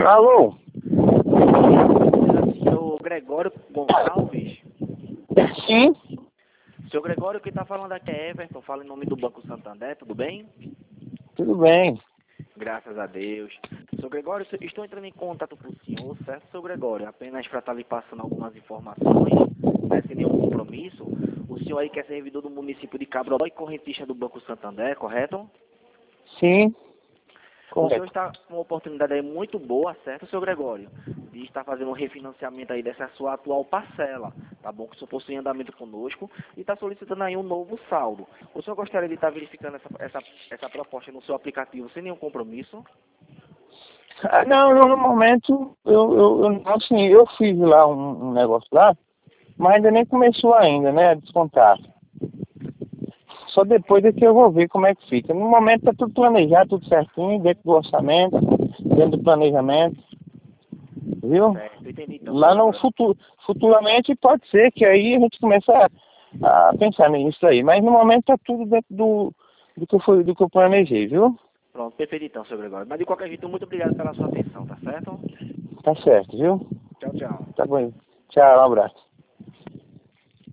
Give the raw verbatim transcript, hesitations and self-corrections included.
Alô? Senhor Gregório Gonçalves? Sim, Senhor Gregório, quem está falando aqui é Everton, fala em nome do Banco Santander, tudo bem? tudo bem. Graças a Deus. Senhor Gregório, estou entrando em contato com o senhor, certo, senhor Gregório? Apenas para estar lhe passando algumas informações, né, sem nenhum compromisso. O senhor aí que é servidor do município de Cabrobó e correntista do Banco Santander, correto? Sim, O senhor correto. está com uma oportunidade aí muito boa, certo, senhor Gregório? De estar fazendo um refinanciamento aí dessa sua atual parcela, tá bom? Que o senhor possui em andamento conosco e está solicitando aí um novo saldo. O senhor gostaria de estar verificando essa, essa, essa proposta no seu aplicativo sem nenhum compromisso? Ah, não, não, no momento, eu, eu, eu, assim, eu fiz lá um, um negócio lá, mas ainda nem começou ainda, né, a descontar. Só depois é que eu vou ver como é que fica. No momento tá tudo planejado, tudo certinho, dentro do orçamento, dentro do planejamento, viu? Certo, entendi então, senhor Lá no Gregório. futuro, futuramente pode ser que aí a gente comece a, a pensar nisso aí, mas no momento tá tudo dentro do, do que eu fui, do que eu planejei, viu? Pronto, perfeito então, senhor Gregório. Mas de qualquer jeito, muito obrigado pela sua atenção, tá certo? Tá certo, viu? Tchau, tchau. Tá bom. Tchau, um abraço.